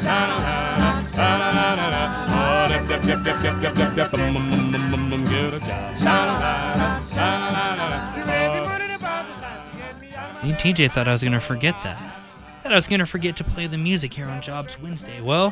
See, TJ thought I was going to forget that. Thought I was going to forget to play the music here on Jobs Wednesday. Well,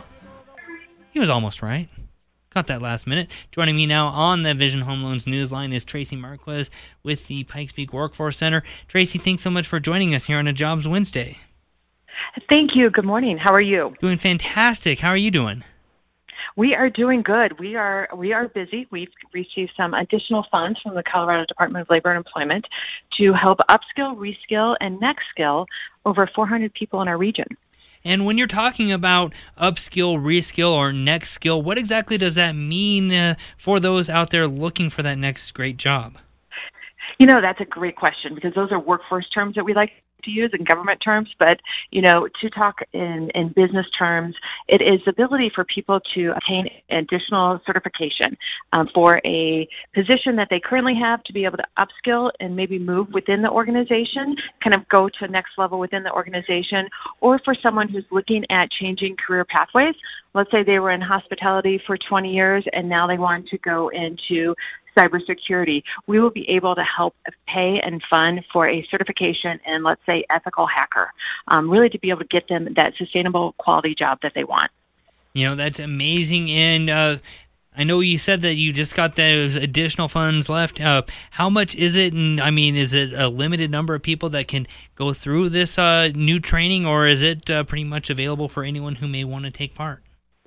he was almost right. Got that last minute. Joining me now on the Vision Home Loans Newsline is Tracy Marquez with the Pikes Peak Workforce Center. Tracy, thanks so much for joining us here on a Jobs Wednesday. Thank you. Good morning. How are you? Doing fantastic. How are you doing? We are doing good. We are busy. We've received some additional funds from the Colorado Department of Labor and Employment to help upskill, reskill, and next skill over 400 people in our region. And when you're talking about upskill, reskill, or next skill, what exactly does that mean for those out there looking for that next great job? You know, that's a great question because those are workforce terms that we like to use in government terms, but, you know, to talk in business terms, it is the ability for people to obtain additional certification for a position that they currently have to be able to upskill and maybe move within the organization, kind of go to the next level within the organization, or for someone who's looking at changing career pathways. Let's say they were in hospitality for 20 years and now they want to go into cybersecurity. We will be able to help pay and fund for a certification in, let's say, ethical hacker, really to be able to get them that sustainable quality job that they want. You know, that's amazing. And I know you said that you just got those additional funds left. How much is it? And I mean, is it a limited number of people that can go through this new training, or is it pretty much available for anyone who may want to take part?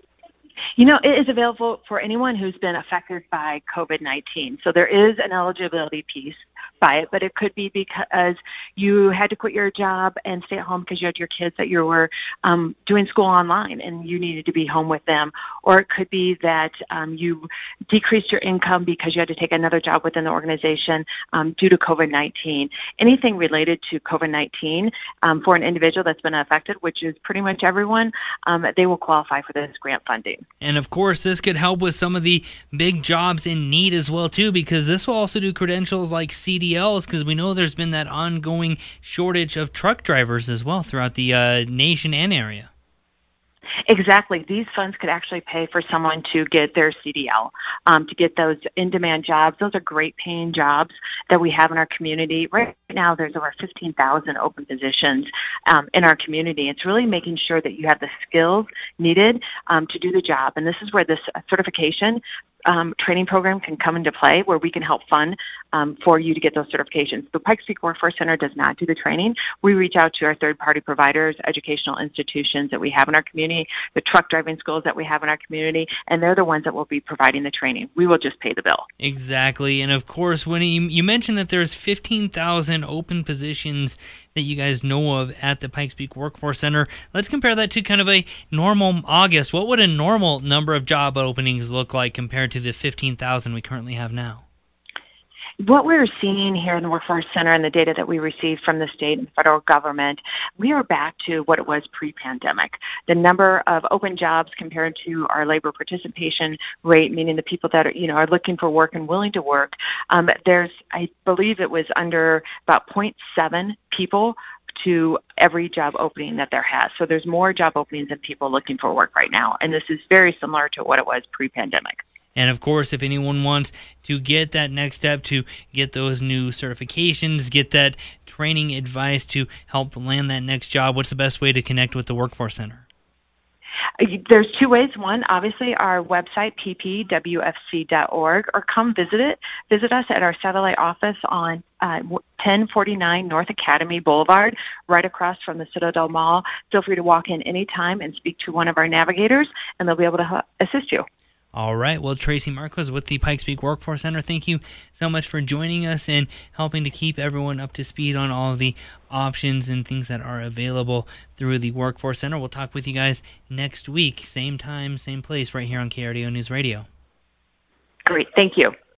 You know, it is available for anyone who's been affected by COVID-19. So there is an eligibility piece by it, but it could be because you had to quit your job and stay at home because you had your kids that you were doing school online and you needed to be home with them. Or it could be that you decreased your income because you had to take another job within the organization due to COVID-19. Anything related to COVID-19 for an individual that's been affected, which is pretty much everyone, they will qualify for this grant funding. And of course, this could help with some of the big jobs in need as well, too, because this will also do credentials like CDLs, because we know there's been that ongoing shortage of truck drivers as well throughout the nation and area. Exactly. These funds could actually pay for someone to get their CDL, to get those in-demand jobs. Those are great paying jobs that we have in our community. Right now, there's over 15,000 open positions in our community. It's really making sure that you have the skills needed to do the job. And this is where this certification training program can come into play, where we can help fund for you to get those certifications. The Pikes Peak Workforce Center does not do the training. We reach out to our third-party providers, educational institutions that we have in our community, the truck driving schools that we have in our community, and they're the ones that will be providing the training. We will just pay the bill. Exactly. And of course, when you mentioned that there's 15,000 open positions that you guys know of at the Pikes Peak Workforce Center, let's compare that to kind of a normal August. What would a normal number of job openings look like compared to the 15,000 we currently have now? What we're seeing here in the Workforce Center and the data that we receive from the state and federal government, we are back to what it was pre-pandemic. The number of open jobs compared to our labor participation rate, meaning the people that are looking for work and willing to work, I believe it was under about 0.7 people to every job opening that there has. So there's more job openings than people looking for work right now. And this is very similar to what it was pre-pandemic. And of course, if anyone wants to get that next step, to get those new certifications, get that training advice to help land that next job, what's the best way to connect with the Workforce Center? There's two ways. One, obviously, our website, ppwfc.org, or come visit us at our satellite office on 1049 North Academy Boulevard, right across from the Citadel Mall. Feel free to walk in anytime and speak to one of our navigators, and they'll be able to assist you. All right. Well, Tracy Marquez with the Pikes Peak Workforce Center, thank you so much for joining us and helping to keep everyone up to speed on all of the options and things that are available through the Workforce Center. We'll talk with you guys next week, same time, same place, right here on KRDO News Radio. Great. Thank you.